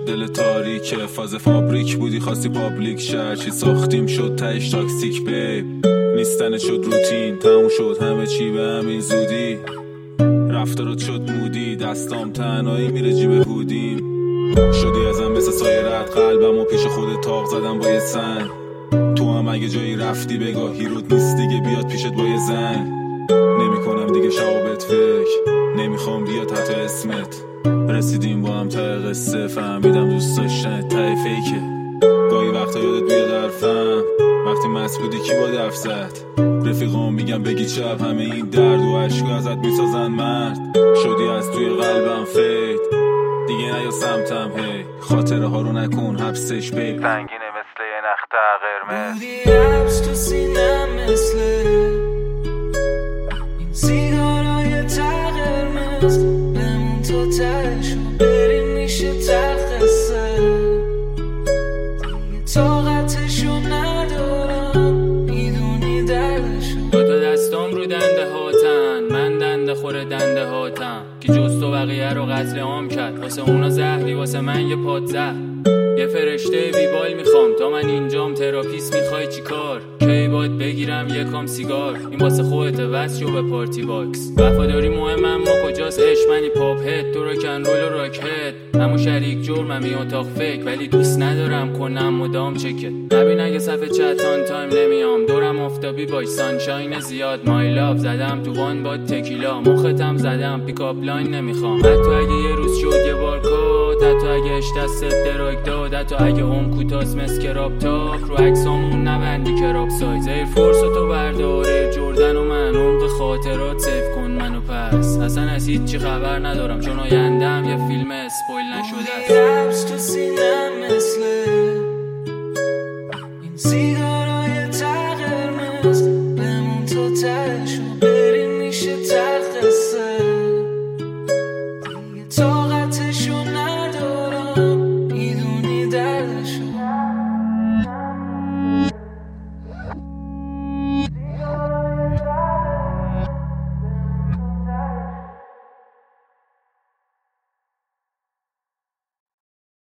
دل تاریکه، فاز فابریک بودی خواستی پابلیک شهر، چی ساختیم شد تهش تاکسیک بیب، نیستن شد روتین، تموم شد همه چی به همین زودی، رفتارات شد مودی، دستام تنهایی میره جیب هودیم، شدی ازم مثل سایه رد قلبم و پیش خود تاق زدم با یه سنگ، تو هم اگه جایی رفتی بگاهی رود نیست دیگه بیاد پیشت با یه زنگ، نمی کنم دیگه شوابت فکر، نمیخوام بیاد حتی اسمت، رسیدیم با هم تا قصه، فهمیدم دوست داشتن ته فیکه، گاهی وقتا یادت بیاد حرفم، وقتی مست بودی کی با دف زد، رفیقام میگم بگی چپ، همه این درد و عشق ازت میسازن مرد، شدی از توی قلبم فید، دیگه نیا سمتم هی، خاطره ها رو نکن حبسش بی، سنگینه مثل یه نخته قرمز، بودی حبس تو سینم مثل این سیگارای ته قرمز، بمون تا تهش و بریم میشه تخصه، دیگه طاقتشو ندارم میدونی دردشو، دوتا دستام رو دنده هاتن، من دنده خور دنده هاتم، که جز تو بقیه رو قتل عام کرد، واسه اونا زهری واسه من یه پادزه، یه فرشته ویبال میخوام تا من اینجام، تراپیست میخوای چی کار، کی باید بگیرم یکم سیگار، این واسه خودت وصل شو به پارتی باکس، وفاداری مهم اما کجاست عشق، منی پاپ هد تو راکن رول و راک هد، همون شریک جرمم این اتاق فکر، ولی دوست ندارم کنم مدام چکت، نبین اگه صفحه چتان تایم نمیام، دورم آفتابی باش سانشاین زیاد، مای لاف زدم تو وان با تکیلا، مختم زدم پیکاپ لاین نمیخوام، حتی اگه یه روز شد یه بار کات، حتی اگه اشتست دراگ داد، حتی اگه اون کوتاس مسکراب تاپ، رو عکسامون نبندی کراب سایز، ایر فورس و تو برداره جردن و من عمق خاطرات سیف کن منو پس، اصلا از هیچ چی خبر ندارم چون آیندم یه فیلم اسپویل نشده است، تو سینه